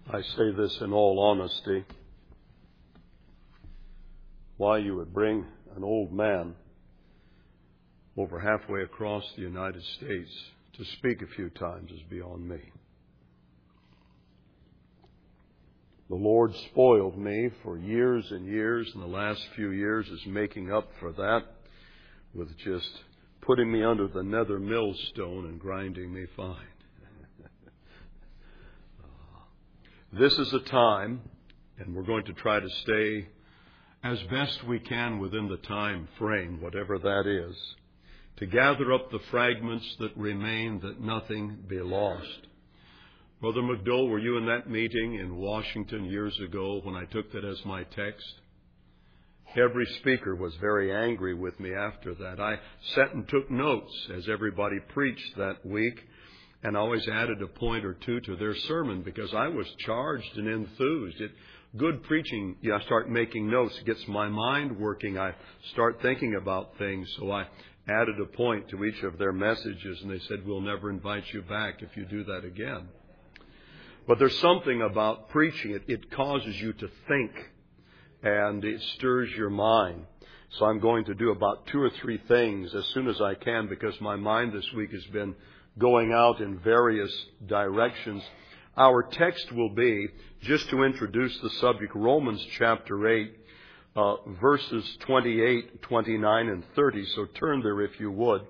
I say this in all honesty. Why you would bring an old man over halfway across the United States to speak a few times is beyond me. The Lord spoiled me for years and years, and the last few years is making up for that with just putting me under the nether millstone and grinding me fine. This is a time, and we're going to try to stay as best we can within the time frame, whatever that is, to gather up the fragments that remain, that nothing be lost. Brother McDowell, were you in that meeting in Washington years ago when I took that as my text? Every speaker was very angry with me after that. I sat and took notes as everybody preached that week, and always added a point or two to their sermon because I was charged and enthused. Good preaching, I start making notes. It gets my mind working. I start thinking about things. So I added a point to each of their messages, and they said, "We'll never invite you back if you do that again." But there's something about preaching. It causes you to think, and it stirs your mind. So I'm going to do about 2 or 3 things as soon as I can because my mind this week has been going out in various directions. Our text will be, just to introduce the subject, Romans chapter 8, verses 28, 29, and 30. So turn there if you would.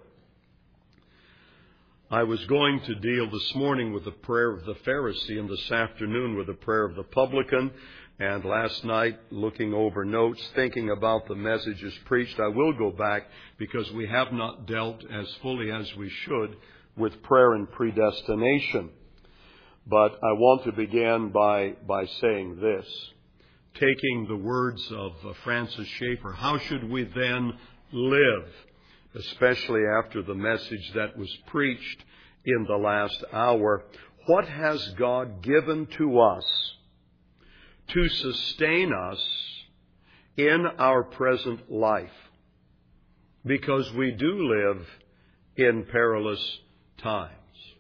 I was going to deal this morning with the prayer of the Pharisee and this afternoon with the prayer of the publican. And last night, looking over notes, thinking about the messages preached, I will go back because we have not dealt as fully as we should with prayer and predestination. But I want to begin by saying this. Taking the words of Francis Schaeffer, how should we then live? Especially after the message that was preached in the last hour. What has God given to us to sustain us in our present life? Because we do live in perilous times.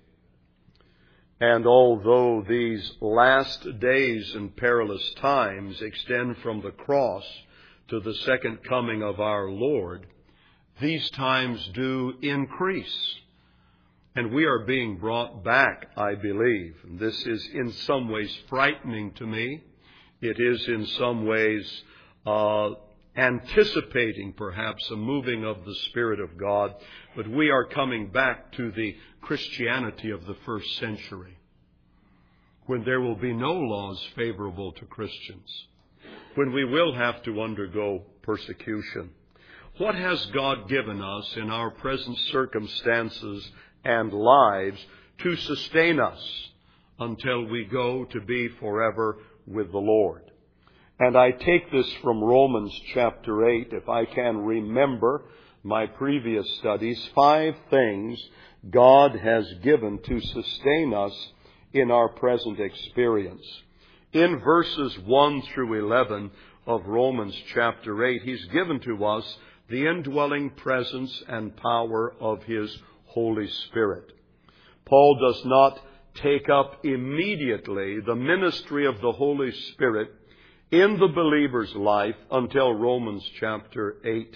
And although these last days and perilous times extend from the cross to the second coming of our Lord, these times do increase. And we are being brought back, I believe. And this is in some ways frightening to me. It is in some ways anticipating perhaps a moving of the Spirit of God. But we are coming back to the Christianity of the first century, when there will be no laws favorable to Christians, when we will have to undergo persecution. What has God given us in our present circumstances and lives to sustain us until we go to be forever with the Lord? And I take this from Romans chapter 8, if I can remember my previous studies, 5 things God has given to sustain us in our present experience. In verses 1 through 11 of Romans chapter 8, He's given to us the indwelling presence and power of His Holy Spirit. Paul does not take up immediately the ministry of the Holy Spirit in the believer's life until Romans chapter 8.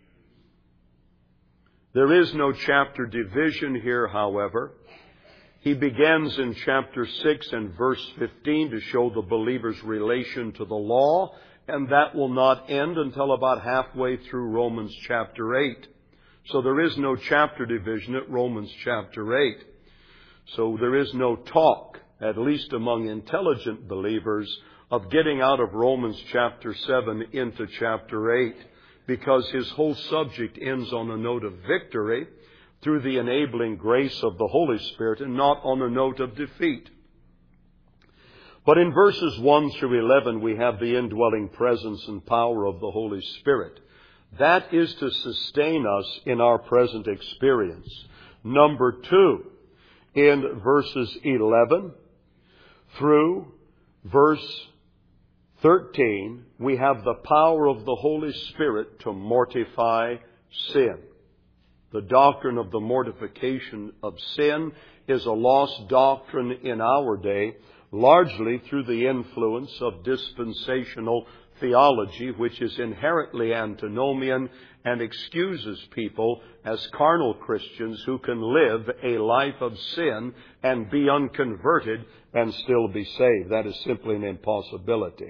There is no chapter division here, however. He begins in chapter 6 and verse 15 to show the believer's relation to the law, and that will not end until about halfway through Romans chapter 8. So there is no chapter division at Romans chapter 8. So there is no talk, at least among intelligent believers, of getting out of Romans chapter 7 into chapter 8, because his whole subject ends on a note of victory through the enabling grace of the Holy Spirit and not on a note of defeat. But in verses 1 through 11, we have the indwelling presence and power of the Holy Spirit. That is to sustain us in our present experience. Number 2, in verses 11 through verse 13, we have the power of the Holy Spirit to mortify sin. The doctrine of the mortification of sin is a lost doctrine in our day, largely through the influence of dispensational theology, which is inherently antinomian and excuses people as carnal Christians who can live a life of sin and be unconverted and still be saved. That is simply an impossibility.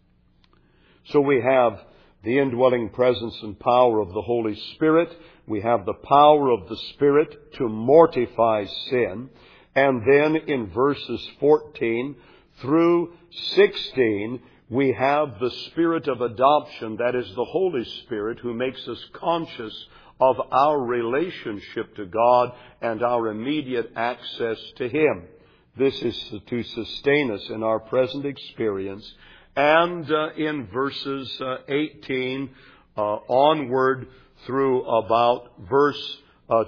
So we have the indwelling presence and power of the Holy Spirit. We have the power of the Spirit to mortify sin. And then in verses 14 through 16, we have the Spirit of adoption, that is the Holy Spirit, who makes us conscious of our relationship to God and our immediate access to Him. This is to sustain us in our present experience. And in verses 18 onward through about verse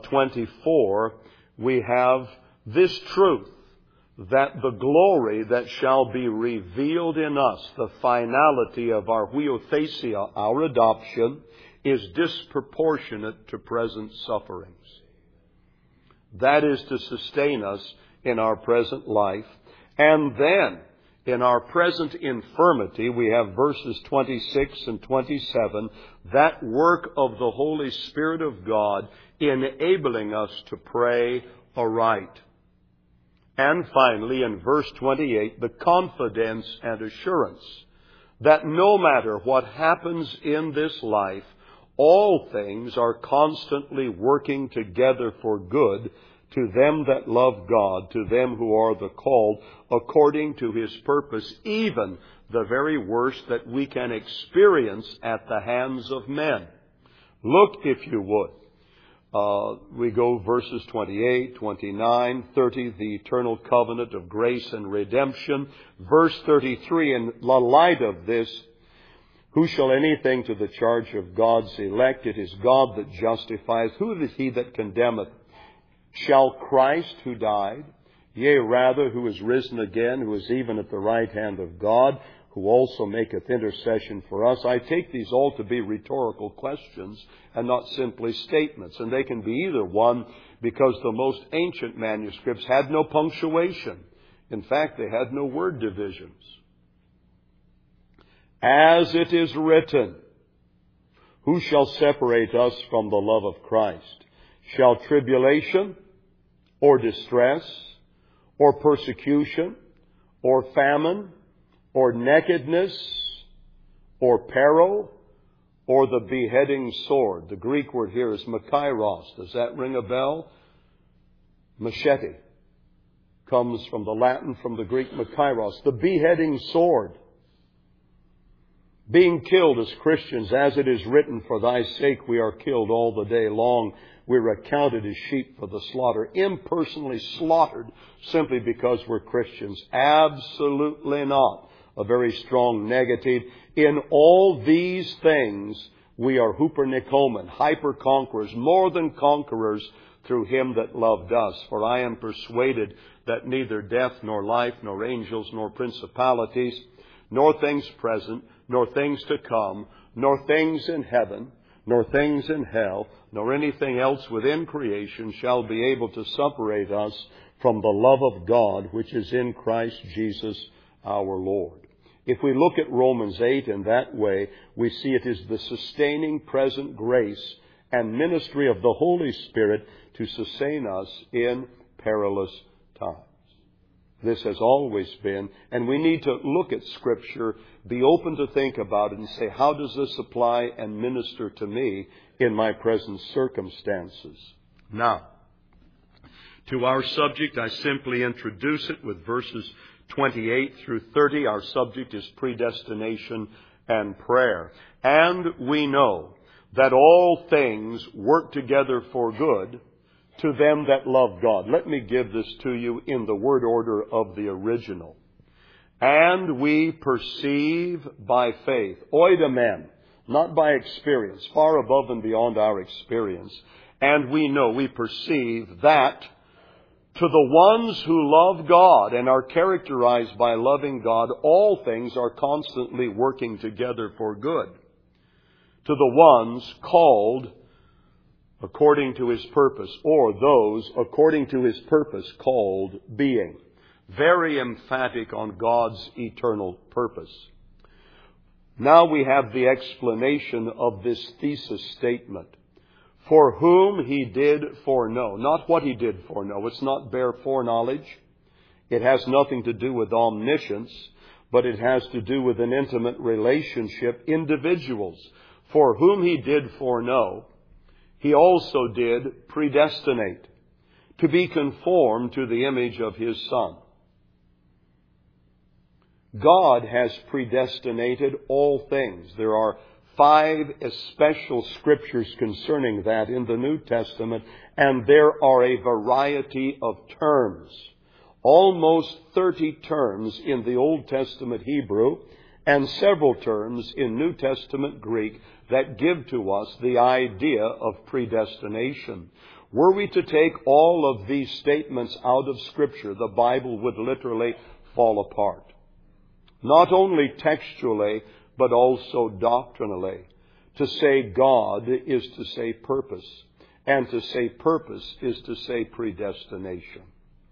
24, we have this truth, that the glory that shall be revealed in us, the finality of our huiothesia, our adoption, is disproportionate to present sufferings. That is to sustain us in our present life. And then, in our present infirmity, we have verses 26 and 27, that work of the Holy Spirit of God enabling us to pray aright. And finally, in verse 28, the confidence and assurance that no matter what happens in this life, all things are constantly working together for good to them that love God, to them who are the called according to His purpose, even the very worst that we can experience at the hands of men. Look, if you would. We go verses 28, 29, 30, the eternal covenant of grace and redemption. Verse 33, in the light of this, who shall anything to the charge of God's elect? It is God that justifies. Who is he that condemneth? Shall Christ, who died, yea, rather, who is risen again, who is even at the right hand of God, who also maketh intercession for us. I take these all to be rhetorical questions and not simply statements. And they can be either one, because the most ancient manuscripts had no punctuation. In fact, they had no word divisions. As it is written, who shall separate us from the love of Christ? Shall tribulation, or distress, or persecution, or famine, or nakedness, or peril, or the beheading sword? The Greek word here is makairos. Does that ring a bell? Machete comes from the Latin, from the Greek makairos. The beheading sword. Being killed as Christians, as it is written, for thy sake we are killed all the day long. We're accounted as sheep for the slaughter. Impersonally slaughtered simply because we're Christians. Absolutely not. A very strong negative. In all these things, we are hupernicomen, hyper-conquerors, more than conquerors through Him that loved us. For I am persuaded that neither death, nor life, nor angels, nor principalities, nor things present, nor things to come, nor things in heaven, nor things in hell, nor anything else within creation shall be able to separate us from the love of God, which is in Christ Jesus our Lord. If we look at Romans 8 in that way, we see it is the sustaining present grace and ministry of the Holy Spirit to sustain us in perilous times. This has always been, and we need to look at Scripture, be open to think about it and say, how does this apply and minister to me in my present circumstances? Now, to our subject, I simply introduce it with verses 28 through 30. Our subject is predestination and prayer. And we know that all things work together for good to them that love God. Let me give this to you in the word order of the original. And we perceive by faith, oidamen, not by experience, far above and beyond our experience. And we know, we perceive that to the ones who love God and are characterized by loving God, all things are constantly working together for good. To the ones called according to His purpose, or those according to His purpose called, being very emphatic on God's eternal purpose. Now we have the explanation of this thesis statement. For whom He did foreknow. Not what He did foreknow. It's not bare foreknowledge. It has nothing to do with omniscience, but it has to do with an intimate relationship. Individuals. For whom He did foreknow, He also did predestinate to be conformed to the image of His Son. God has predestinated all things. There are 5 special scriptures concerning that in the New Testament, and there are a variety of terms. Almost 30 terms in the Old Testament Hebrew and several terms in New Testament Greek that give to us the idea of predestination. Were we to take all of these statements out of Scripture, the Bible would literally fall apart. Not only textually, but also doctrinally. To say God is to say purpose, and to say purpose is to say predestination.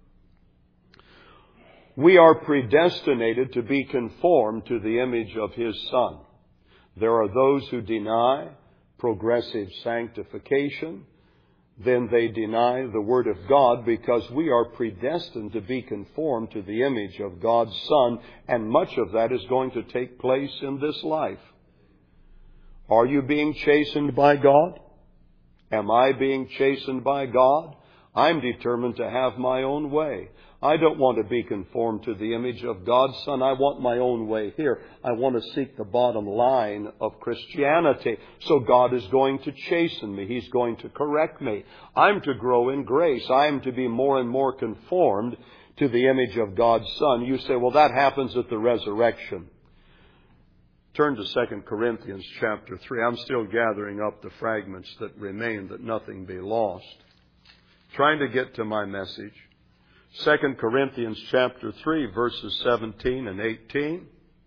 We are predestinated to be conformed to the image of His Son. There are those who deny progressive sanctification. Then they deny the Word of God, because we are predestined to be conformed to the image of God's Son, and much of that is going to take place in this life. Are you being chastened by God? Am I being chastened by God? I'm determined to have my own way. I don't want to be conformed to the image of God's Son. I want my own way here. I want to seek the bottom line of Christianity. So God is going to chasten me. He's going to correct me. I'm to grow in grace. I'm to be more and more conformed to the image of God's Son. You say, well, that happens at the resurrection. Turn to 2 Corinthians chapter 3. I'm still gathering up the fragments that remain, that nothing be lost. Trying to get to my message. 2 Corinthians chapter 3, verses 17 and 18.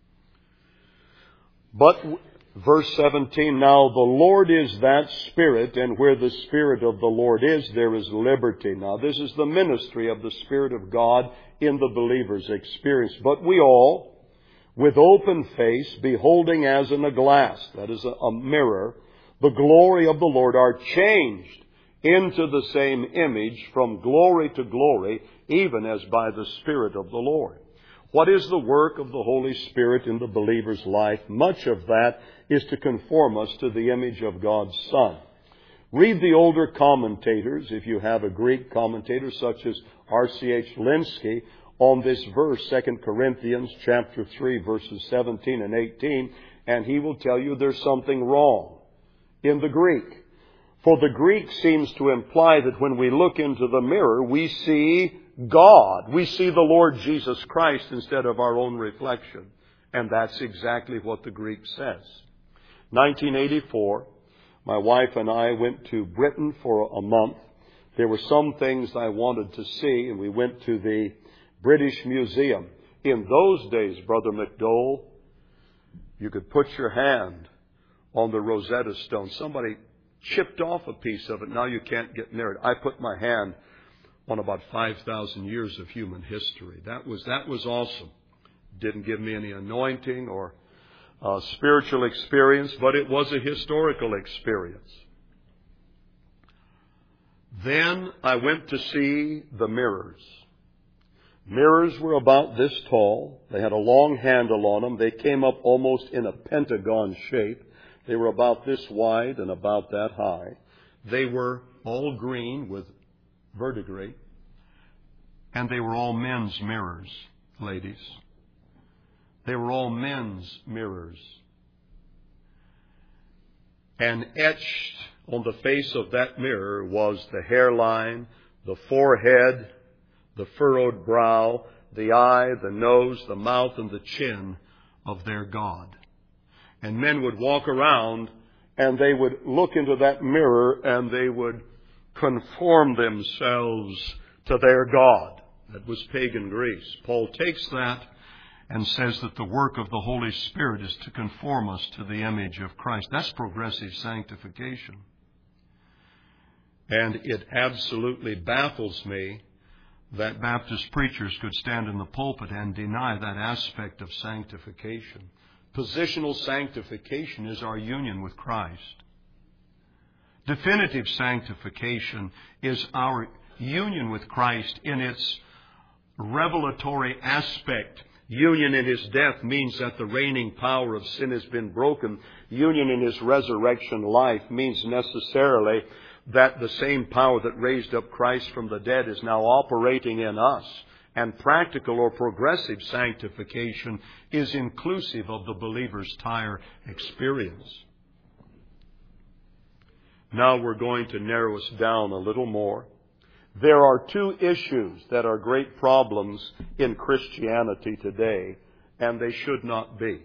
But, verse 17, now the Lord is that Spirit, and where the Spirit of the Lord is, there is liberty. Now this is the ministry of the Spirit of God in the believer's experience. But we all, with open face, beholding as in a glass, that is a mirror, the glory of the Lord, are changed into the same image from glory to glory, even as by the Spirit of the Lord. What is the work of the Holy Spirit in the believer's life? Much of that is to conform us to the image of God's Son. Read the older commentators, if you have a Greek commentator such as R.C.H. Linsky, on this verse, 2 Corinthians chapter 3, verses 17 and 18, and he will tell you there's something wrong in the Greek. For the Greek seems to imply that when we look into the mirror, we see God. We see the Lord Jesus Christ instead of our own reflection. And that's exactly what the Greek says. 1984, my wife and I went to Britain for a month. There were some things I wanted to see, and we went to the British Museum. In those days, Brother McDowell, you could put your hand on the Rosetta Stone. Somebody chipped off a piece of it. Now you can't get near it. I put my hand on about 5,000 years of human history. That was awesome. Didn't give me any anointing or spiritual experience, but it was a historical experience. Then I went to see the mirrors. Mirrors were about this tall. They had a long handle on them. They came up almost in a pentagon shape. They were about this wide and about that high. They were all green with verdigris. And they were all men's mirrors, ladies. They were all men's mirrors. And etched on the face of that mirror was the hairline, the forehead, the furrowed brow, the eye, the nose, the mouth, and the chin of their God. And men would walk around and they would look into that mirror and they would conform themselves to their God. That was pagan Greece. Paul takes that and says that the work of the Holy Spirit is to conform us to the image of Christ. That's progressive sanctification. And it absolutely baffles me that Baptist preachers could stand in the pulpit and deny that aspect of sanctification. Positional sanctification is our union with Christ. Definitive sanctification is our union with Christ in its revelatory aspect. Union in His death means that the reigning power of sin has been broken. Union in His resurrection life means necessarily that the same power that raised up Christ from the dead is now operating in us. And practical or progressive sanctification is inclusive of the believer's entire experience. Now we're going to narrow us down a little more. There are two issues that are great problems in Christianity today, and they should not be.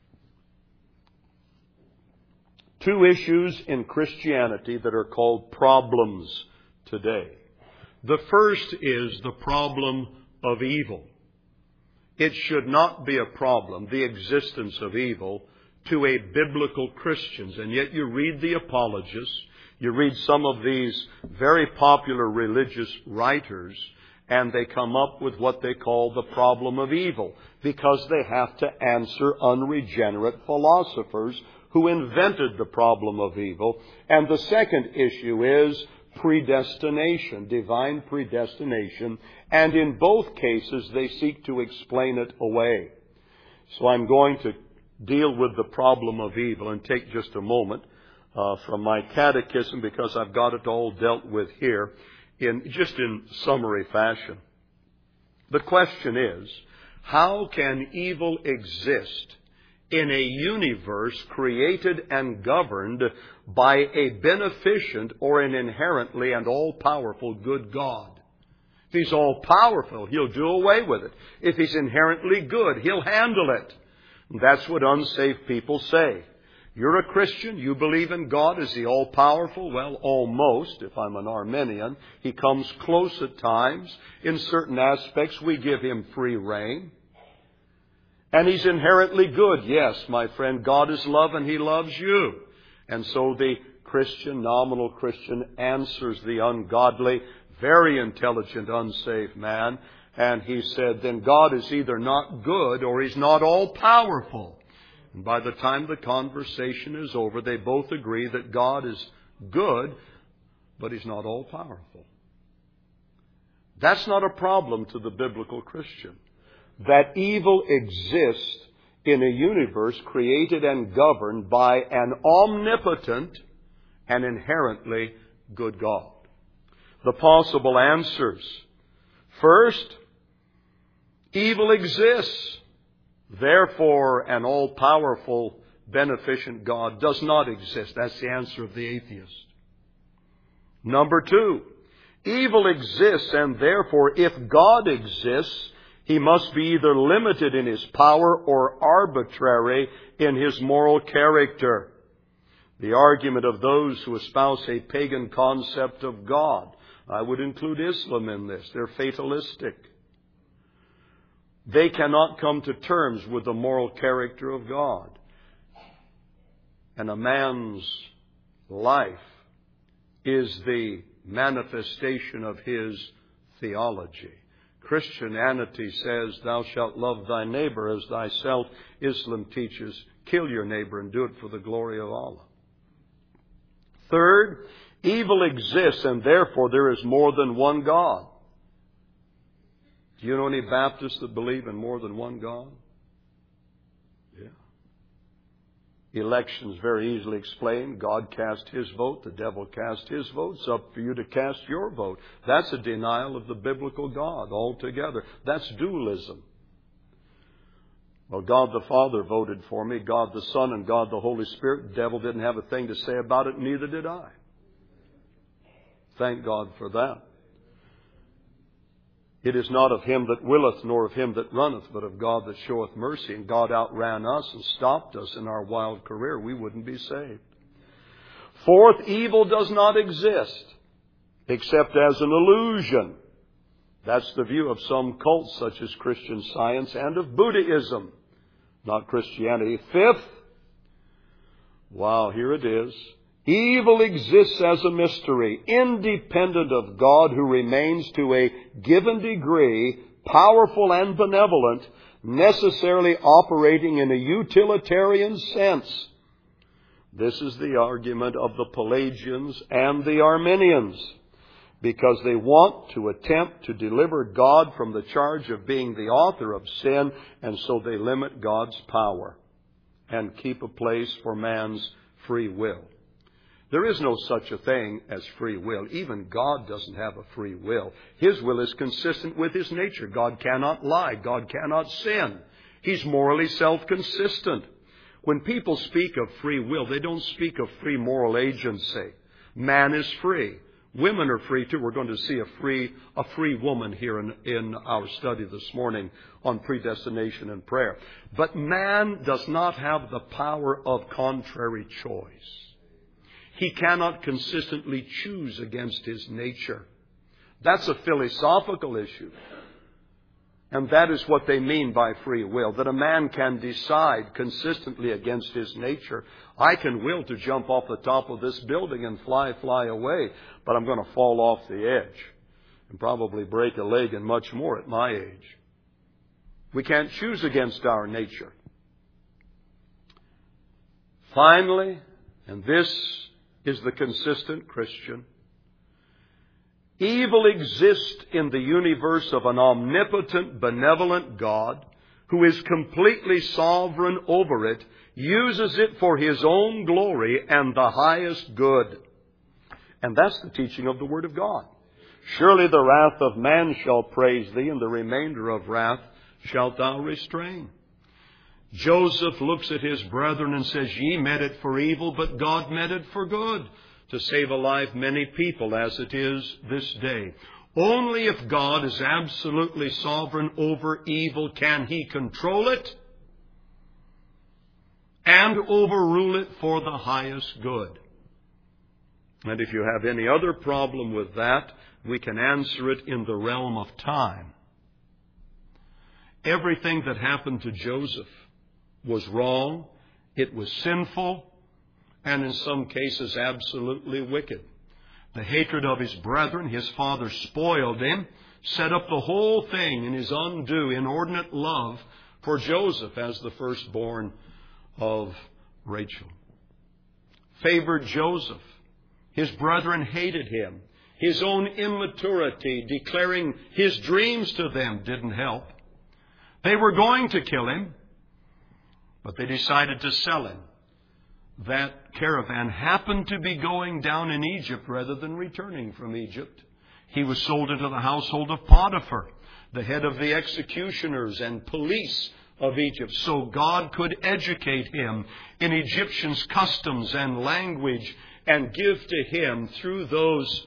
Two issues in Christianity that are called problems today. The first is the problem of evil. It should not be a problem, the existence of evil, to a biblical Christians. And yet you read the apologists, you read some of these very popular religious writers, and they come up with what they call the problem of evil, because they have to answer unregenerate philosophers who invented the problem of evil. And the second issue is predestination, divine predestination. And in both cases, they seek to explain it away. So I'm going to deal with the problem of evil and take just a moment from my catechism, because I've got it all dealt with here in summary fashion. The question is, how can evil exist in a universe created and governed by a beneficent or an inherently and all-powerful good God? If He's all-powerful, He'll do away with it. If He's inherently good, He'll handle it. And that's what unsaved people say. You're a Christian, you believe in God. Is He all-powerful? Well, almost, if I'm an Arminian. He comes close at times. In certain aspects, we give Him free rein. And He's inherently good. Yes, my friend, God is love and He loves you. And so the Christian, nominal Christian, answers the ungodly, very intelligent, unsaved man. And he said, then God is either not good or He's not all-powerful. And by the time the conversation is over, they both agree that God is good, but He's not all-powerful. That's not a problem to the biblical Christian. That evil exists in a universe created and governed by an omnipotent and inherently good God. The possible answers. First, evil exists. Therefore, an all-powerful, beneficent God does not exist. That's the answer of the atheist. Number two, evil exists, and therefore, if God exists, He must be either limited in His power or arbitrary in His moral character. The argument of those who espouse a pagan concept of God, I would include Islam in this. They're fatalistic. They cannot come to terms with the moral character of God. And a man's life is the manifestation of his theology. Christianity says, thou shalt love thy neighbor as thyself. Islam teaches, kill your neighbor and do it for the glory of Allah. Third, evil exists, and therefore there is more than one God. Do you know any Baptists that believe in more than one God? Yeah. Election's very easily explained. God cast His vote. The devil cast his vote. It's up for you to cast your vote. That's a denial of the biblical God altogether. That's dualism. Well, God the Father voted for me, God the Son, and God the Holy Spirit. The devil didn't have a thing to say about it, neither did I. Thank God for that. It is not of him that willeth, nor of him that runneth, but of God that showeth mercy. And God outran us and stopped us in our wild career. We wouldn't be saved. Fourth, evil does not exist, except as an illusion. That's the view of some cults, such as Christian Science and of Buddhism, not Christianity. Fifth, wow, here it is. Evil exists as a mystery, independent of God, who remains to a given degree powerful and benevolent, necessarily operating in a utilitarian sense. This is the argument of the Pelagians and the Arminians, because they want to attempt to deliver God from the charge of being the author of sin, and so they limit God's power and keep a place for man's free will. There is no such a thing as free will. Even God doesn't have a free will. His will is consistent with His nature. God cannot lie. God cannot sin. He's morally self-consistent. When people speak of free will, they don't speak of free moral agency. Man is free. Women are free too. We're going to see a free woman here in our study this morning on predestination and prayer. But man does not have the power of contrary choice. He cannot consistently choose against his nature. That's a philosophical issue. And that is what they mean by free will, that a man can decide consistently against his nature. I can will to jump off the top of this building and fly away, but I'm going to fall off the edge and probably break a leg and much more at my age. We can't choose against our nature. Finally, and this is the consistent Christian, evil exists in the universe of an omnipotent, benevolent God who is completely sovereign over it, uses it for His own glory and the highest good. And that's the teaching of the Word of God. Surely the wrath of man shall praise Thee, and the remainder of wrath shalt Thou restrain. Joseph looks at his brethren and says, Ye meant it for evil, but God meant it for good, to save alive many people, as it is this day. Only if God is absolutely sovereign over evil can He control it and overrule it for the highest good. And if you have any other problem with that, we can answer it in the realm of time. Everything that happened to Joseph was wrong, it was sinful, and in some cases absolutely wicked. The hatred of his brethren, his father spoiled him, set up the whole thing in his undue, inordinate love for Joseph as the firstborn of Rachel. Favored Joseph. His brethren hated him. His own immaturity, declaring his dreams to them, didn't help. They were going to kill him, but they decided to sell him. That caravan happened to be going down in Egypt rather than returning from Egypt. He was sold into the household of Potiphar, the head of the executioners and police of Egypt, so God could educate him in Egyptians' customs and language and give to him through those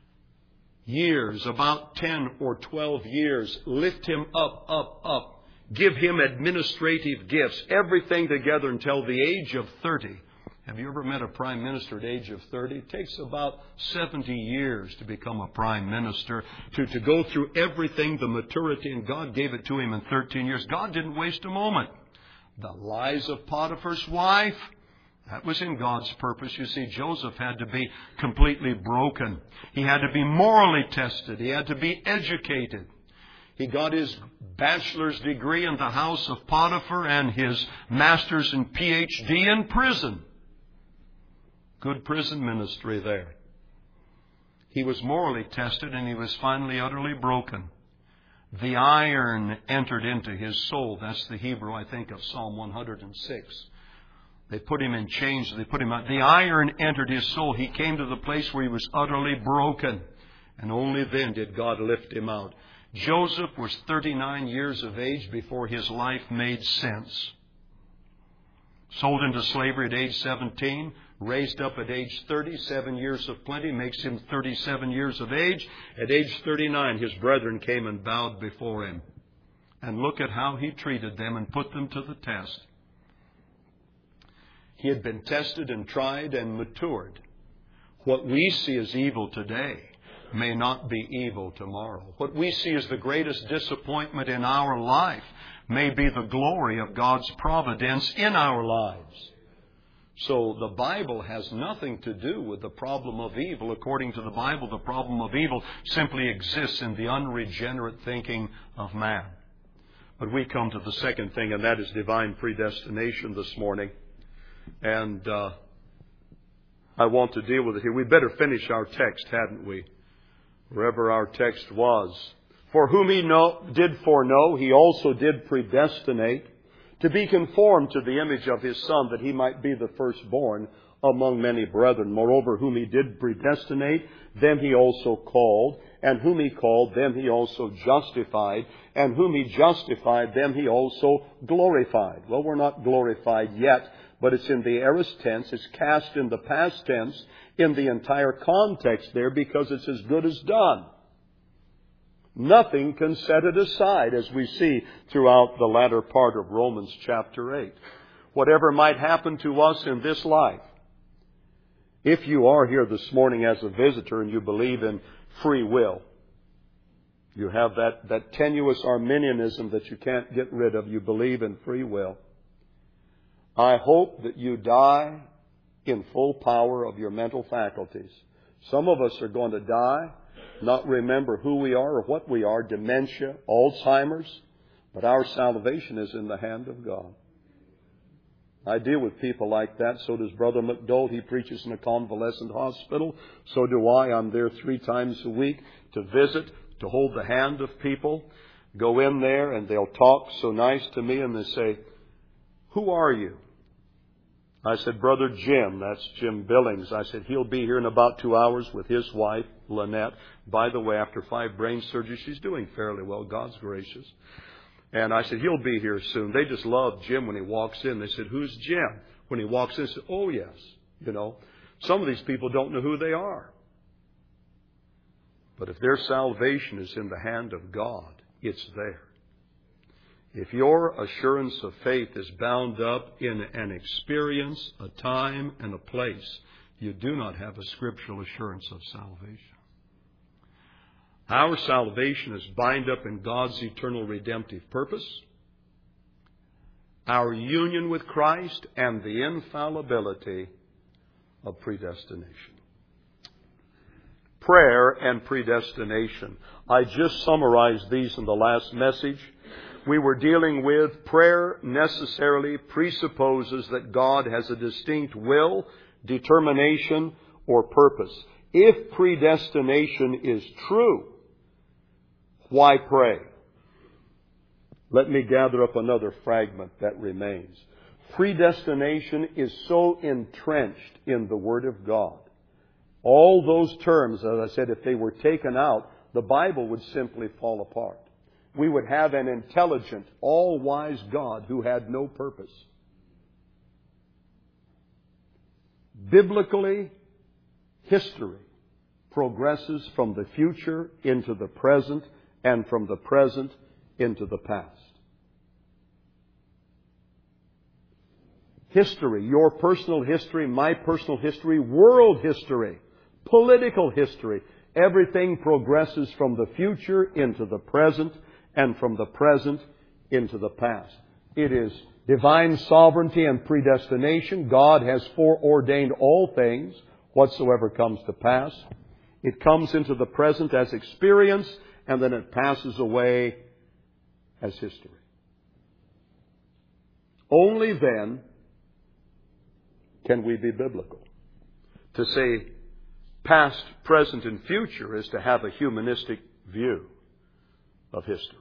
years, about 10 or 12 years, lift him up, give him administrative gifts, everything together until the age of 30. Have you ever met a prime minister at the age of 30? It takes about 70 years to become a prime minister, to go through everything, the maturity, and God gave it to him in 13 years. God didn't waste a moment. The lies of Potiphar's wife, that was in God's purpose. You see, Joseph had to be completely broken. He had to be morally tested. He had to be educated. He got his bachelor's degree in the house of Potiphar and his master's and PhD in prison. Good prison ministry there. He was morally tested and he was finally utterly broken. The iron entered into his soul. That's the Hebrew, I think, of Psalm 106. They put him in chains. They put him out. The iron entered his soul. He came to the place where he was utterly broken. And only then did God lift him out. Joseph was 39 years of age before his life made sense. Sold into slavery at age 17. Raised up at age 30, 7 years of plenty, makes him 37 years of age. At age 39, his brethren came and bowed before him. And look at how he treated them and put them to the test. He had been tested and tried and matured. What we see as evil today may not be evil tomorrow. What we see as the greatest disappointment in our life may be the glory of God's providence in our lives. So the Bible has nothing to do with the problem of evil. According to the Bible, the problem of evil simply exists in the unregenerate thinking of man. But we come to the second thing, and that is divine predestination this morning. And I want to deal with it here. We'd better finish our text, hadn't we? Wherever our text was. For whom He did foreknow, He also did predestinate to be conformed to the image of His Son, that He might be the firstborn among many brethren. Moreover, whom He did predestinate, them He also called. And whom He called, them He also justified. And whom He justified, them He also glorified. Well, we're not glorified yet, but it's in the aorist tense. It's cast in the past tense in the entire context there, because it's as good as done. Nothing can set it aside, as we see throughout the latter part of Romans chapter 8. Whatever might happen to us in this life, if you are here this morning as a visitor and you believe in free will, you have that tenuous Arminianism that you can't get rid of, you believe in free will, I hope that you die in full power of your mental faculties. Some of us are going to die, not remember who we are or what we are, dementia, Alzheimer's, but our salvation is in the hand of God. I deal with people like that. So does Brother McDowell. He preaches in a convalescent hospital. So do I. I'm there 3 times a week to visit, to hold the hand of people. Go in there and they'll talk so nice to me and they say, "Who are you?" I said, "Brother Jim." That's Jim Billings. I said, "He'll be here in about 2 hours with his wife, Lynette. By the way, after 5 brain surgeries, she's doing fairly well. God's gracious." And I said, "He'll be here soon." They just love Jim when he walks in. They said, "Who's Jim?" When he walks in, I said, "Oh, yes." You know, some of these people don't know who they are. But if their salvation is in the hand of God, it's there. If your assurance of faith is bound up in an experience, a time, and a place, you do not have a scriptural assurance of salvation. Our salvation is bound up in God's eternal redemptive purpose, our union with Christ, and the infallibility of predestination. Prayer and predestination. I just summarized these in the last message. We were dealing with prayer necessarily presupposes that God has a distinct will, determination, or purpose. If predestination is true, why pray? Let me gather up another fragment that remains. Predestination is so entrenched in the Word of God. All those terms, as I said, if they were taken out, the Bible would simply fall apart. We would have an intelligent, all-wise God who had no purpose. Biblically, history progresses from the future into the present and from the present into the past. History, your personal history, my personal history, world history, political history, everything progresses from the future into the present and from the present into the past. It is divine sovereignty and predestination. God has foreordained all things, whatsoever comes to pass. It comes into the present as experience, and then it passes away as history. Only then can we be biblical. To say past, present, and future is to have a humanistic view of history.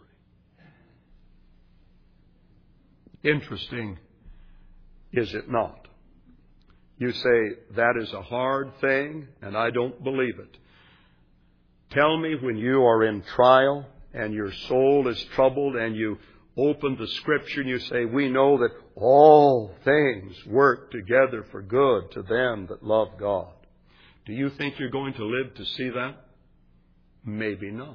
Interesting, is it not? You say, that is a hard thing, and I don't believe it. Tell me when you are in trial and your soul is troubled and you open the Scripture and you say, we know that all things work together for good to them that love God. Do you think you're going to live to see that? Maybe not.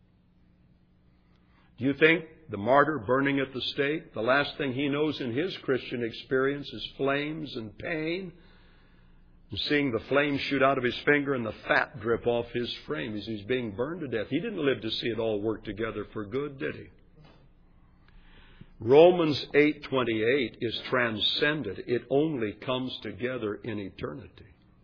Do you think the martyr burning at the stake, the last thing he knows in his Christian experience is flames and pain? And seeing the flames shoot out of his finger and the fat drip off his frame as he's being burned to death. He didn't live to see it all work together for good, did he? Romans 8:28 is transcended. It only comes together in eternity.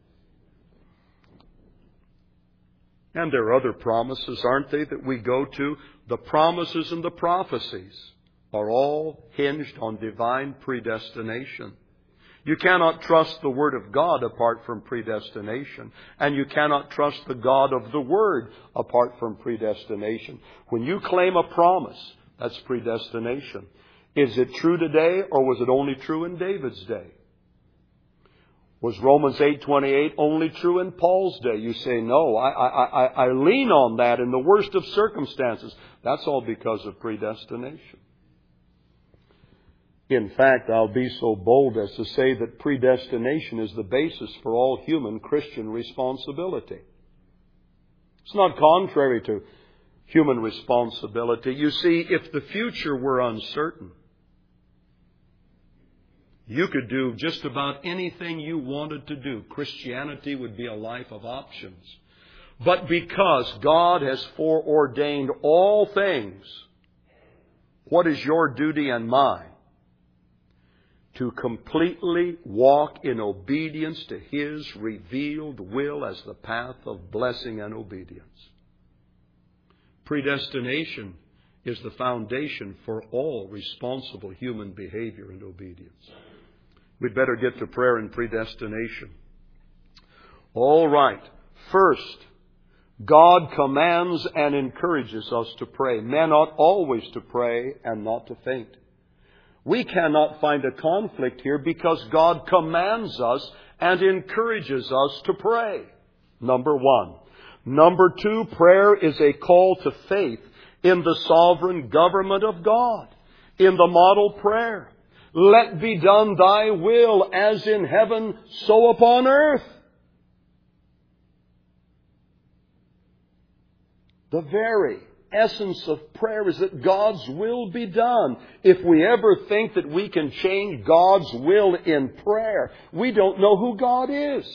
And there are other promises, aren't they, that we go to? The promises and the prophecies are all hinged on divine predestination. You cannot trust the Word of God apart from predestination. And you cannot trust the God of the Word apart from predestination. When you claim a promise, that's predestination. Is it true today, or was it only true in David's day? Was Romans 8:28 only true in Paul's day? You say, no, I lean on that in the worst of circumstances. That's all because of predestination. In fact, I'll be so bold as to say that predestination is the basis for all human Christian responsibility. It's not contrary to human responsibility. You see, if the future were uncertain, you could do just about anything you wanted to do. Christianity would be a life of options. But because God has foreordained all things, what is your duty and mine? To completely walk in obedience to His revealed will as the path of blessing and obedience. Predestination is the foundation for all responsible human behavior and obedience. We'd better get to prayer and predestination. All right. First, God commands and encourages us to pray. Men ought always to pray and not to faint. We cannot find a conflict here because God commands us and encourages us to pray. Number one. Number two, prayer is a call to faith in the sovereign government of God, in the model prayer. Let be done thy will as in heaven, so upon earth. The very essence of prayer is that God's will be done. If we ever think that we can change God's will in prayer, we don't know who God is.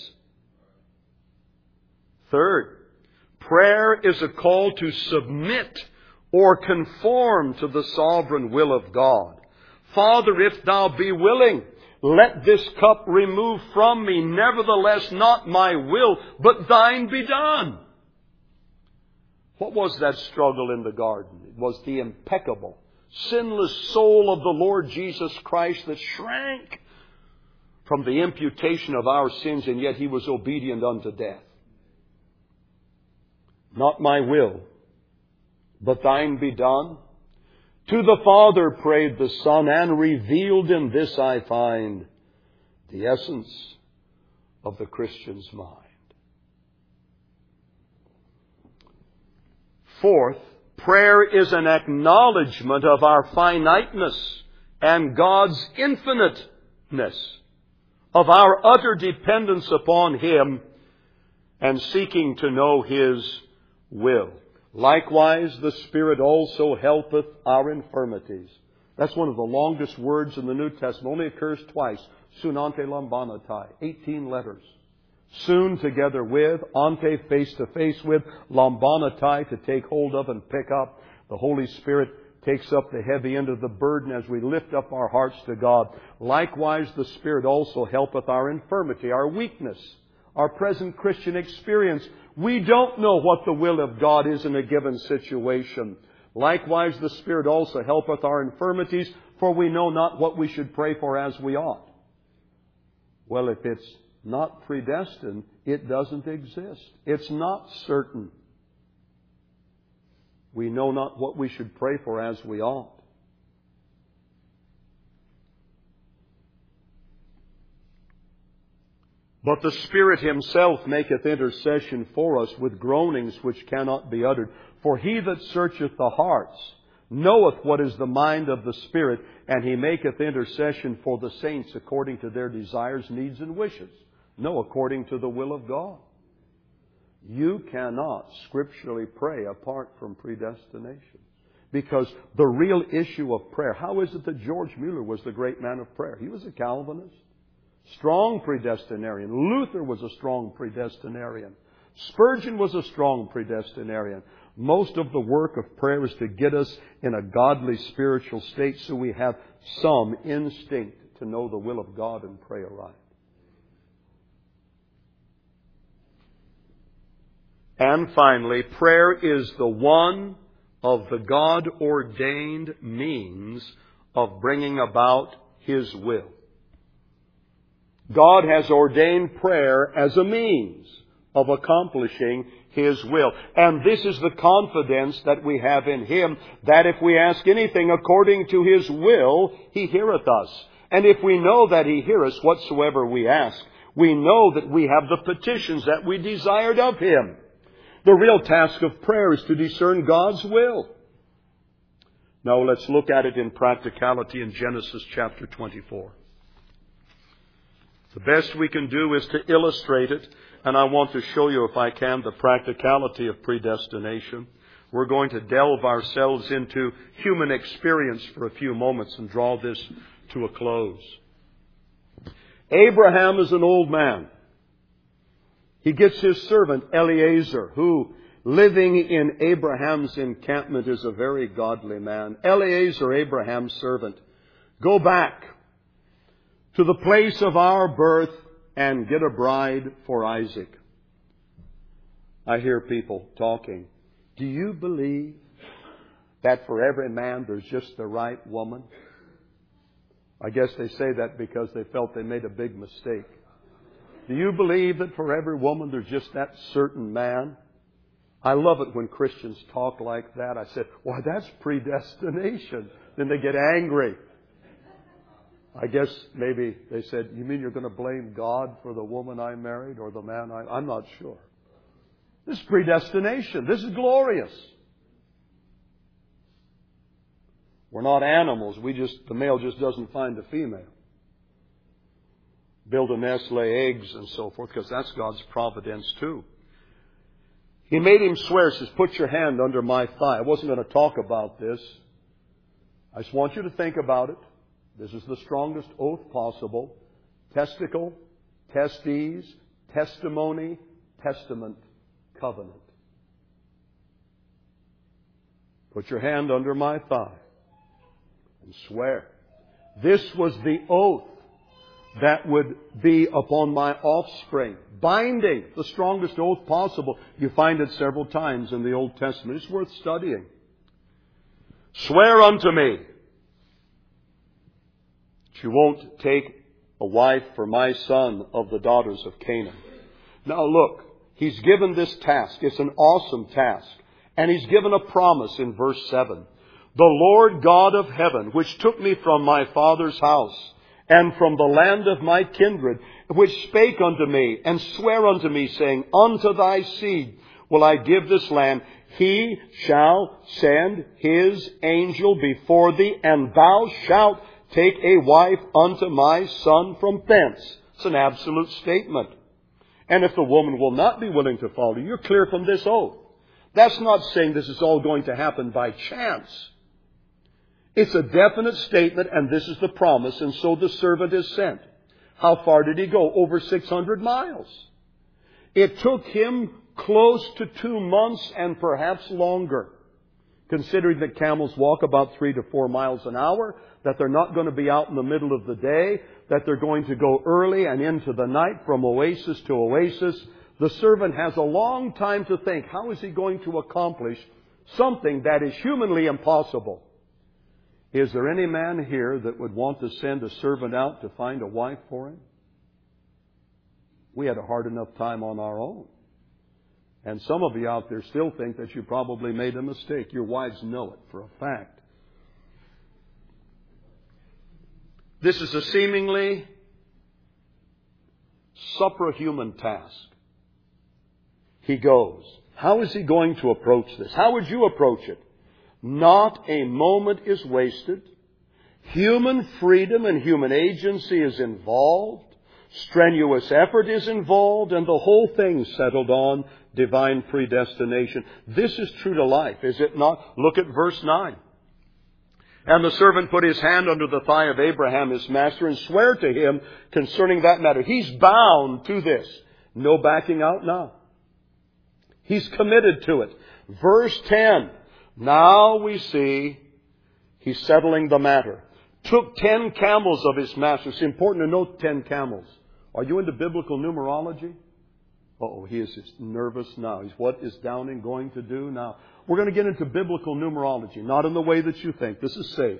Third, prayer is a call to submit or conform to the sovereign will of God. Father, if thou be willing, let this cup remove from me. Nevertheless, not my will, but thine be done. What was that struggle in the garden? It was the impeccable, sinless soul of the Lord Jesus Christ that shrank from the imputation of our sins, and yet He was obedient unto death. Not my will, but thine be done. To the Father prayed the Son, and revealed in this I find the essence of the Christian's mind. Fourth, prayer is an acknowledgement of our finiteness and God's infiniteness, of our utter dependence upon Him and seeking to know His will. Likewise, the Spirit also helpeth our infirmities. That's one of the longest words in the New Testament. Only occurs twice. Sunante lambanatai. 18 letters. Soon together with, ante face to face with, lambanatai to take hold of and pick up. The Holy Spirit takes up the heavy end of the burden as we lift up our hearts to God. Likewise, the Spirit also helpeth our infirmity, our weakness, our present Christian experience. We don't know what the will of God is in a given situation. Likewise, the Spirit also helpeth our infirmities, for we know not what we should pray for as we ought. Well, if it's not predestined, it doesn't exist. It's not certain. We know not what we should pray for as we ought. But the Spirit Himself maketh intercession for us with groanings which cannot be uttered. For He that searcheth the hearts knoweth what is the mind of the Spirit, and He maketh intercession for the saints according to their desires, needs, and wishes. No, according to the will of God. You cannot scripturally pray apart from predestination. Because the real issue of prayer, how is it that George Mueller was the great man of prayer? He was a Calvinist. Strong predestinarian. Luther was a strong predestinarian. Spurgeon was a strong predestinarian. Most of the work of prayer is to get us in a godly spiritual state so we have some instinct to know the will of God and pray aright. And finally, prayer is the one of the God-ordained means of bringing about His will. God has ordained prayer as a means of accomplishing His will. And this is the confidence that we have in Him, that if we ask anything according to His will, He heareth us. And if we know that He heareth us whatsoever we ask, we know that we have the petitions that we desired of Him. The real task of prayer is to discern God's will. Now let's look at it in practicality in Genesis chapter 24. The best we can do is to illustrate it, and I want to show you, if I can, the practicality of predestination. We're going to delve ourselves into human experience for a few moments and draw this to a close. Abraham is an old man. He gets his servant Eliezer, who, living in Abraham's encampment, is a very godly man. Eliezer, Abraham's servant, go back to the place of our birth and get a bride for Isaac. I hear people talking. Do you believe that for every man there's just the right woman? I guess they say that because they felt they made a big mistake. Do you believe that for every woman there's just that certain man? I love it when Christians talk like that. I said, why, that's predestination. Then they get angry. I guess maybe they said, you mean you're going to blame God for the woman I married or the man I'm not sure. This is predestination. This is glorious. We're not animals. The male just doesn't find the female. Build a nest, lay eggs, and so forth, because that's God's providence too. He made him swear, says, put your hand under my thigh. I wasn't going to talk about this. I just want you to think about it. This is the strongest oath possible. Testicle, testes, testimony, testament, covenant. Put your hand under my thigh and swear. This was the oath that would be upon my offspring. Binding, the strongest oath possible. You find it several times in the Old Testament. It's worth studying. Swear unto me that you won't take a wife for my son of the daughters of Canaan. Now look, he's given this task. It's an awesome task. And he's given a promise in verse 7. The Lord God of heaven, which took me from my father's house, and from the land of my kindred, which spake unto me, and sware unto me, saying, unto thy seed will I give this land. He shall send his angel before thee, and thou shalt take a wife unto my son from thence. It's an absolute statement. And if the woman will not be willing to follow you, you're clear from this oath. That's not saying this is all going to happen by chance. It's a definite statement, and this is the promise, and so the servant is sent. How far did he go? Over 600 miles. It took him close to 2 months and perhaps longer, considering that camels walk about 3 to 4 miles an hour, that they're not going to be out in the middle of the day, that they're going to go early and into the night from oasis to oasis. The servant has a long time to think, how is he going to accomplish something that is humanly impossible? Is there any man here that would want to send a servant out to find a wife for him? We had a hard enough time on our own. And some of you out there still think that you probably made a mistake. Your wives know it for a fact. This is a seemingly suprahuman task. He goes. How is he going to approach this? How would you approach it? Not a moment is wasted. Human freedom and human agency is involved. Strenuous effort is involved, and the whole thing settled on divine predestination. This is true to life, is it not? Look at verse 9. And the servant put his hand under the thigh of Abraham, his master, and sware to him concerning that matter. He's bound to this. No backing out now. He's committed to it. Verse 10. Now we see he's settling the matter. Took 10 camels of his master. It's important to note 10 camels. Are you into biblical numerology? Uh-oh, he is just nervous now. What is Downing going to do now? We're going to get into biblical numerology, not in the way that you think. This is safe.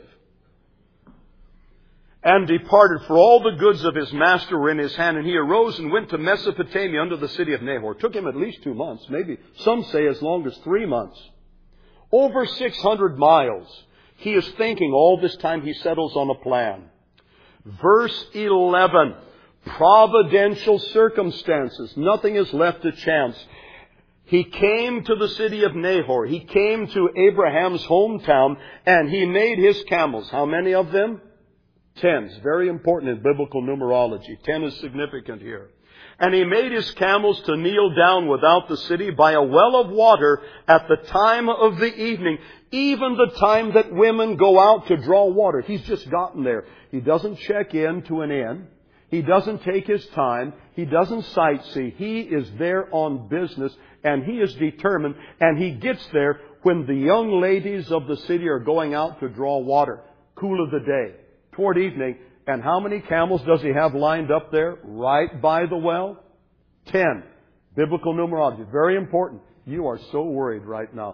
And departed, for all the goods of his master were in his hand, and he arose and went to Mesopotamia unto the city of Nahor. It took him at least 2 months, maybe some say as long as 3 months. Over 600 miles. He is thinking all this time he settles on a plan. Verse 11. Providential circumstances. Nothing is left to chance. He came to the city of Nahor. He came to Abraham's hometown, and he made his camels. How many of them? 10. It's very important in biblical numerology. 10 is significant here. And he made his camels to kneel down without the city by a well of water at the time of the evening, even the time that women go out to draw water. He's just gotten there. He doesn't check in to an inn. He doesn't take his time. He doesn't sightsee. He is there on business, and he is determined, and he gets there when the young ladies of the city are going out to draw water. Cool of the day. Toward evening. And how many camels does he have lined up there right by the well? 10. Biblical numerology. Very important. You are so worried right now.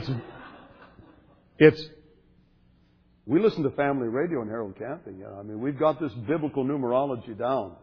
We listen to family radio in Harold Camping. I mean, we've got this biblical numerology down.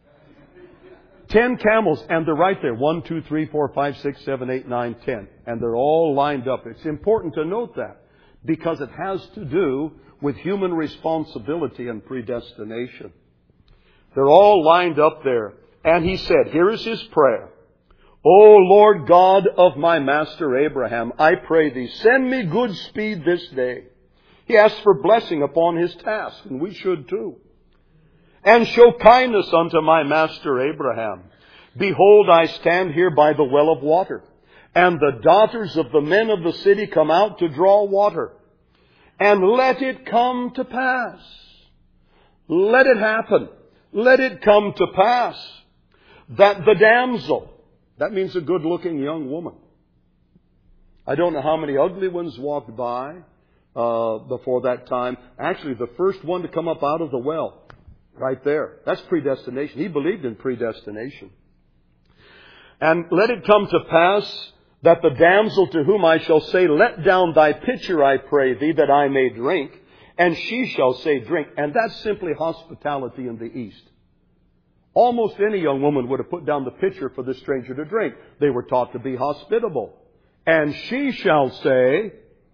10 camels, and they're right there. 1, 2, 3, 4, 5, 6, 7, 8, 9, 10. And they're all lined up. It's important to note that because it has to do with human responsibility and predestination. They're all lined up there. And he said, here is his prayer. O Lord God of my master Abraham, I pray thee, send me good speed this day. He asks for blessing upon his task, and we should too. And show kindness unto my master Abraham. Behold, I stand here by the well of water, and the daughters of the men of the city come out to draw water. And let it come to pass. Let it happen. Let it come to pass that the damsel, that means a good-looking young woman. I don't know how many ugly ones walked by before that time. Actually, the first one to come up out of the well, right there. That's predestination. He believed in predestination. And let it come to pass that the damsel to whom I shall say, let down thy pitcher, I pray thee, that I may drink. And she shall say, drink. And that's simply hospitality in the East. Almost any young woman would have put down the pitcher for the stranger to drink. They were taught to be hospitable. And she shall say,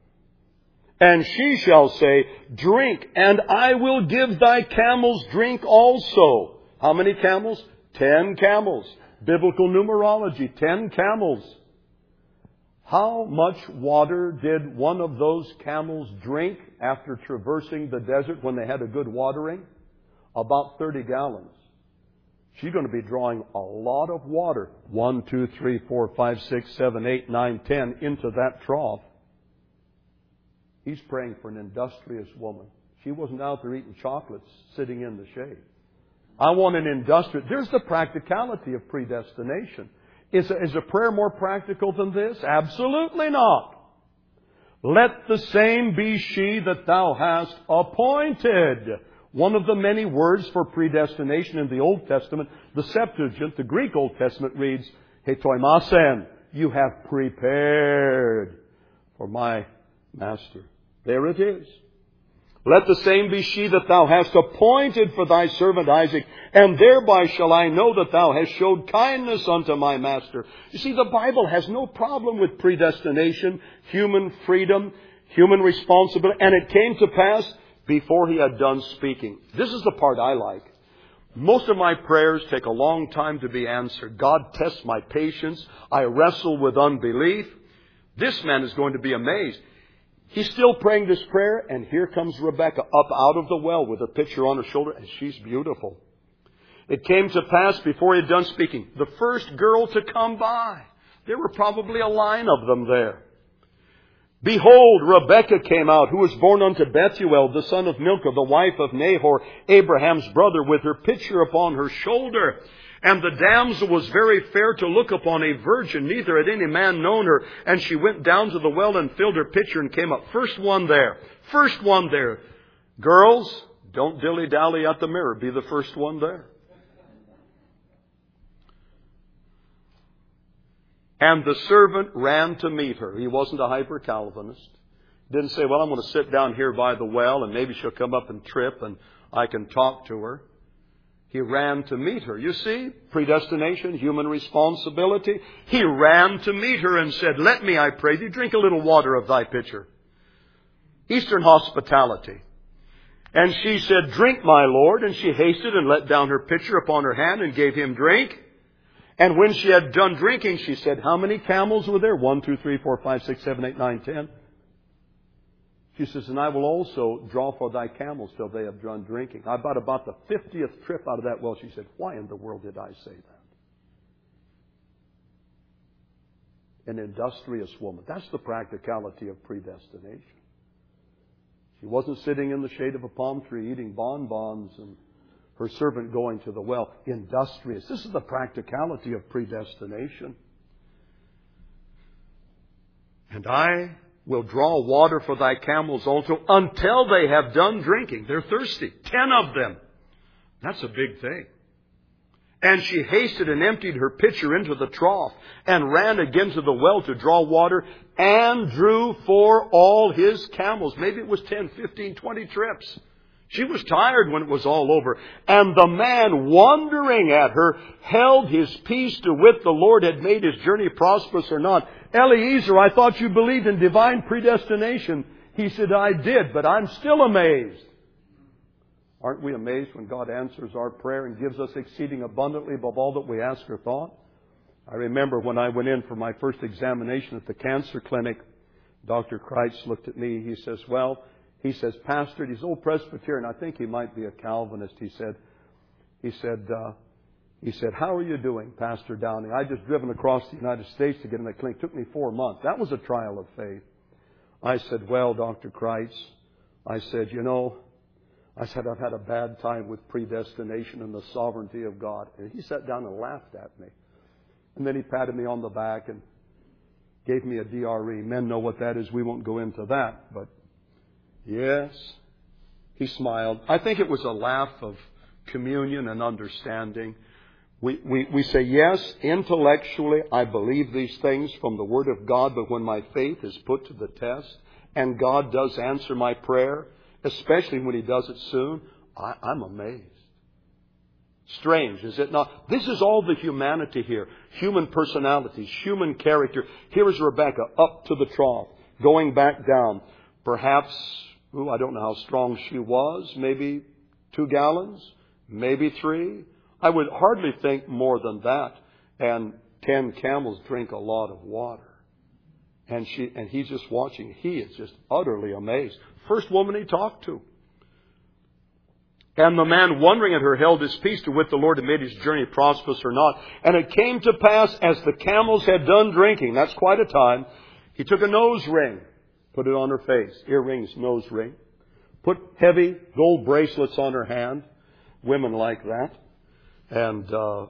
drink, and I will give thy camels drink also. How many camels? 10 camels. Biblical numerology, 10 camels. How much water did one of those camels drink after traversing the desert when they had a good watering? About 30 gallons. She's going to be drawing a lot of water. 1, 2, 3, 4, 5, 6, 7, 8, 9, 10 into that trough. He's praying for an industrious woman. She wasn't out there eating chocolates, sitting in the shade. I want an industrious. There's the practicality of predestination. Is a prayer more practical than this? Absolutely not. Let the same be she that thou hast appointed. One of the many words for predestination in the Old Testament, the Septuagint, the Greek Old Testament reads, hetoimasen, you have prepared for my master. There it is. Let the same be she that thou hast appointed for thy servant Isaac, and thereby shall I know that thou hast showed kindness unto my master. You see, the Bible has no problem with predestination, human freedom, human responsibility, and it came to pass before he had done speaking. This is the part I like. Most of my prayers take a long time to be answered. God tests my patience. I wrestle with unbelief. This man is going to be amazed. He's still praying this prayer, and here comes Rebekah up out of the well with a pitcher on her shoulder, and she's beautiful. It came to pass before he had done speaking, the first girl to come by. There were probably a line of them there. Behold, Rebekah came out, who was born unto Bethuel, the son of Milcah, the wife of Nahor, Abraham's brother, with her pitcher upon her shoulder. And the damsel was very fair to look upon, a virgin, neither had any man known her. And she went down to the well and filled her pitcher and came up. First one there. First one there. Girls, don't dilly-dally at the mirror. Be the first one there. And the servant ran to meet her. He wasn't a hyper-Calvinist. Didn't say, well, I'm going to sit down here by the well and maybe she'll come up and trip and I can talk to her. He ran to meet her. You see, predestination, human responsibility. He ran to meet her and said, let me, I pray thee, drink a little water of thy pitcher. Eastern hospitality. And she said, drink, my Lord. And she hasted and let down her pitcher upon her hand and gave him drink. And when she had done drinking, she said, how many camels were there? 1, 2, 3, 4, 5, 6, 7, 8, 9, 10. She says, and I will also draw for thy camels till they have done drinking. About the 50th trip out of that well, she said, why in the world did I say that? An industrious woman. That's the practicality of predestination. She wasn't sitting in the shade of a palm tree eating bonbons and her servant going to the well. Industrious. This is the practicality of predestination. And I will draw water for thy camels also until they have done drinking. They're thirsty. 10 of them. That's a big thing. And she hasted and emptied her pitcher into the trough and ran again to the well to draw water and drew for all his camels. Maybe it was 10, 15, 20 trips. She was tired when it was all over. And the man, wondering at her, held his peace to wit the Lord had made his journey prosperous or not. Eliezer, I thought you believed in divine predestination. He said, I did, but I'm still amazed. Aren't we amazed when God answers our prayer and gives us exceeding abundantly above all that we ask or thought? I remember when I went in for my first examination at the cancer clinic, Dr. Kreitz looked at me. He says, Pastor, he's old Presbyterian. I think he might be a Calvinist. He said, how are you doing, Pastor Downing? I just driven across the United States to get in the clinic. It took me 4 months. That was a trial of faith. I said, well, Dr. Kreitz, I've had a bad time with predestination and the sovereignty of God. And he sat down and laughed at me. And then he patted me on the back and gave me a DRE. Men know what that is. We won't go into that. But yes, he smiled. I think it was a laugh of communion and understanding. We say, yes, intellectually, I believe these things from the Word of God, but when my faith is put to the test and God does answer my prayer, especially when He does it soon, I'm amazed. Strange, is it not? This is all the humanity here. Human personalities, human character. Here is Rebecca up to the trough, going back down. Perhaps, I don't know how strong she was. Maybe 2 gallons, maybe 3. I would hardly think more than that. And 10 camels drink a lot of water. And he's just watching. He is just utterly amazed. First woman he talked to. And the man, wondering at her, held his peace to wit the Lord had made his journey prosperous or not. And it came to pass, as the camels had done drinking, that's quite a time, he took a nose ring, put it on her face, earrings, nose ring, put heavy gold bracelets on her hand, women like that, and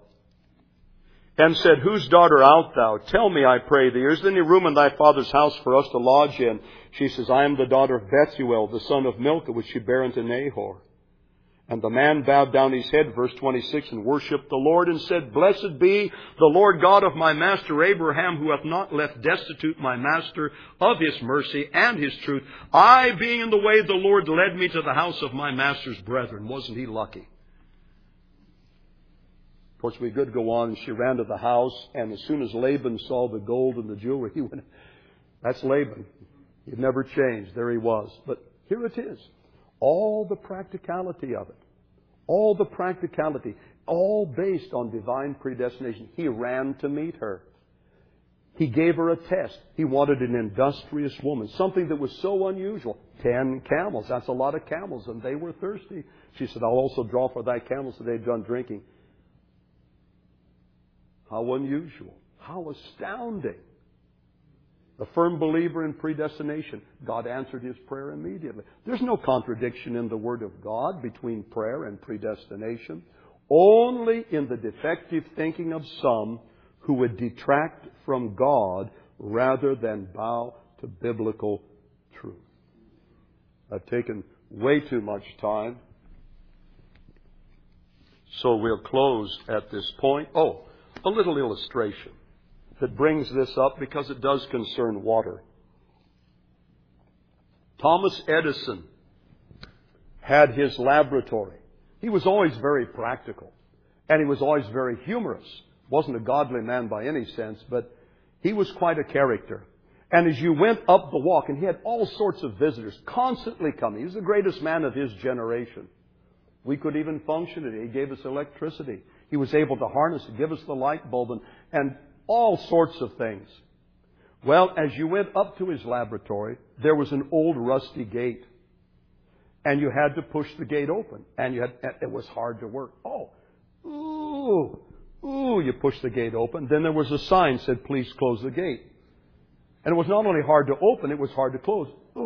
said, whose daughter art thou? Tell me, I pray thee, is there any room in thy father's house for us to lodge in? She says, I am the daughter of Bethuel, the son of Milcah, which she bare unto Nahor. And the man bowed down his head, verse 26, and worshipped the Lord and said, Blessed be the Lord God of my master Abraham, who hath not left destitute my master of his mercy and his truth. I, being in the way, the Lord led me to the house of my master's brethren. Wasn't he lucky? Of course, we could go on, and she ran to the house, and as soon as Laban saw the gold and the jewelry, he went, that's Laban. He'd never changed. There he was. But here it is. All the practicality of it. All the practicality. All based on divine predestination. He ran to meet her. He gave her a test. He wanted an industrious woman. Something that was so unusual. 10 camels. That's a lot of camels. And they were thirsty. She said, I'll also draw for thy camels till they've done drinking. How unusual. How astounding. A firm believer in predestination. God answered his prayer immediately. There's no contradiction in the Word of God between prayer and predestination. only in the defective thinking of some who would detract from God rather than bow to biblical truth. I've taken way too much time, so we'll close at this point. Oh, a little illustration that brings this up because it does concern water. Thomas Edison had his laboratory. He was always very practical, and he was always very humorous. Wasn't a godly man by any sense, but he was quite a character. And as you went up the walk, and he had all sorts of visitors constantly coming. He was the greatest man of his generation. We could even function it. He gave us electricity. He was able to harness it, give us the light bulb, and all sorts of things. Well, as you went up to his laboratory, there was an old rusty gate. And you had to push the gate open. And it was hard to work. You push the gate open. Then there was a sign that said, please close the gate. And it was not only hard to open, it was hard to close.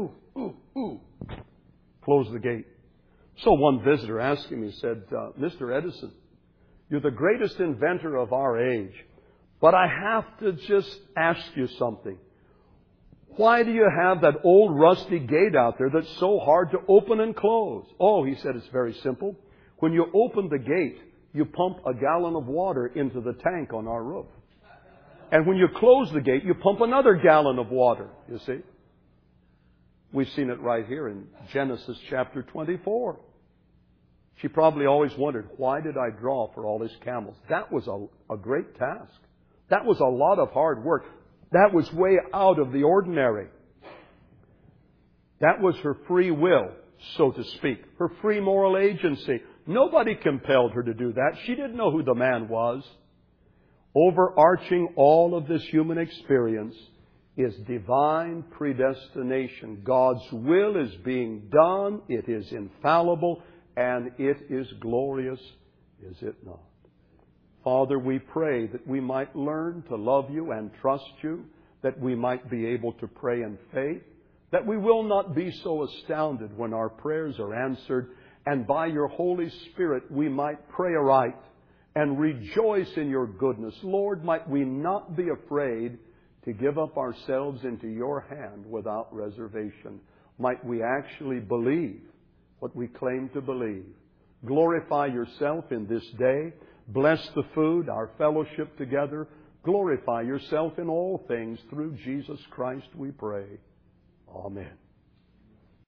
Close the gate. So one visitor asked him, he said, Mr. Edison, you're the greatest inventor of our age, but I have to just ask you something. Why do you have that old rusty gate out there that's so hard to open and close? Oh, he said, it's very simple. When you open the gate, you pump a gallon of water into the tank on our roof. And when you close the gate, you pump another gallon of water, you see. We've seen it right here in Genesis chapter 24. She probably always wondered, why did I draw for all these camels? That was a great task. That was a lot of hard work. That was way out of the ordinary. That was her free will, so to speak. Her free moral agency. Nobody compelled her to do that. She didn't know who the man was. Overarching all of this human experience is divine predestination. God's will is being done. It is infallible. And it is glorious, is it not? Father, we pray that we might learn to love you and trust you, that we might be able to pray in faith, that we will not be so astounded when our prayers are answered, and by your Holy Spirit we might pray aright and rejoice in your goodness. Lord, might we not be afraid to give up ourselves into your hand without reservation. Might we actually believe what we claim to believe. Glorify yourself in this day. Bless the food, our fellowship together. Glorify yourself in all things. Through Jesus Christ we pray. Amen.